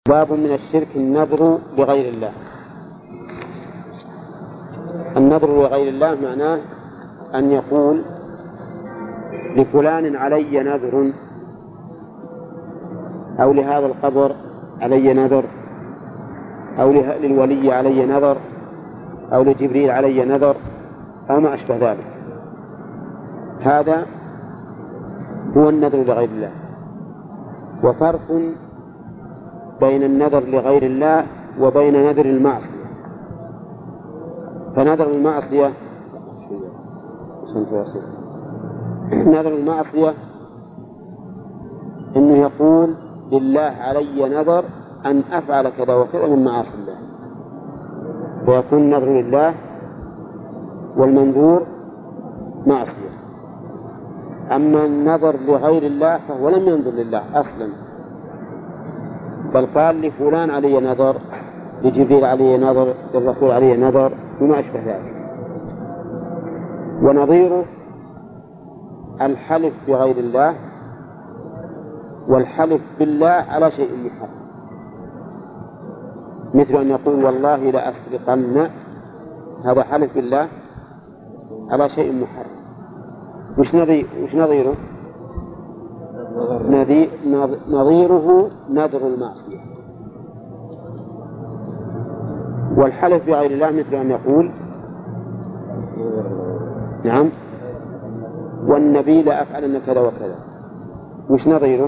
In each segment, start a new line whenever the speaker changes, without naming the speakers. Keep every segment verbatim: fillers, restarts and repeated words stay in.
باب من الشرك النذر لغير الله. النذر لغير الله معناه أن يقول لفلان علي نذر، أو لهذا القبر علي نذر، أو للولي علي نذر، أو لجبريل علي نذر، أو ما أشبه ذلك. هذا هو النذر لغير الله. وفرق بين النذر لغير الله وبين نذر المعصية. فنذر المعصية نذر المعصية إنه يقول لله علي نذر أن أفعل كذا وكذا من معاصي الله، ويكون نذر لله والمنذور معصية. أما النذر لغير الله فهو لم ينذر لله أصلا، بل قال لفلان علي نذر، لجبريل علي نذر، للرسول علي نذر، وما أشبه ذلك. ونظيره الحلف بغير الله والحلف بالله على شيء محرم، مثل أن يقول والله لأسرقن، هذا حلف بالله على شيء محرم. وش نظير وش نظيره؟ نظيره نذر المعصية. والحلف بغير الله مثل أن يقول نعم والنبي لا أفعلن كذا وكذا. وش نظيره؟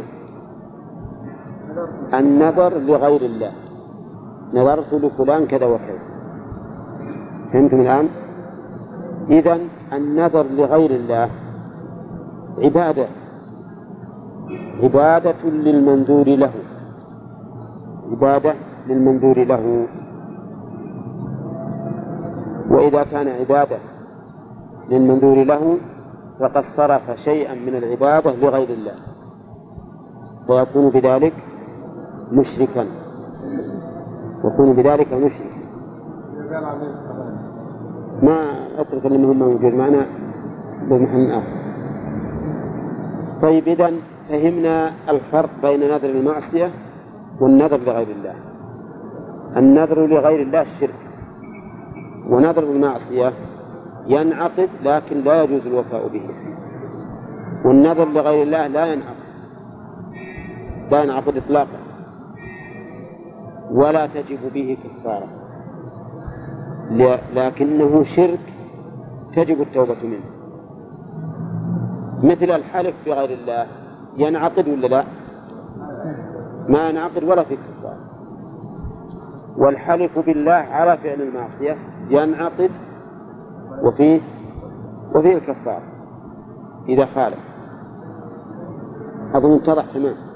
النذر لغير الله، نذرت لفلان كذا وكذا. فهمتم الآن؟ إذن النذر لغير الله عبادة عبادة للمنذور له عبادة للمنذور له. وإذا كان عبادة للمنذور له فقد صرف شيئا من العبادة لغير الله، ويكون بذلك مشركا يكون بذلك مشركا. ما أترك اللي مهم موجود معنا بمحن آخر. طيب، إذن فهمنا الفرق بين نذر المعصية والنذر لغير الله. النذر لغير الله الشرك، ونذر المعصية ينعقد لكن لا يجوز الوفاء به. والنذر لغير الله لا ينعقد لا ينعقد إطلاقا، ولا تجب به كفارة، لكنه شرك تجب التوبة منه. مثل الحلف بغير الله ينعقد ولا لا؟ ما ينعقد ولا في كفارة. والحلف بالله على فعل المعصية ينعقد وفيه وفيه الكفارة إذا خالف. أظن اتضح تمام.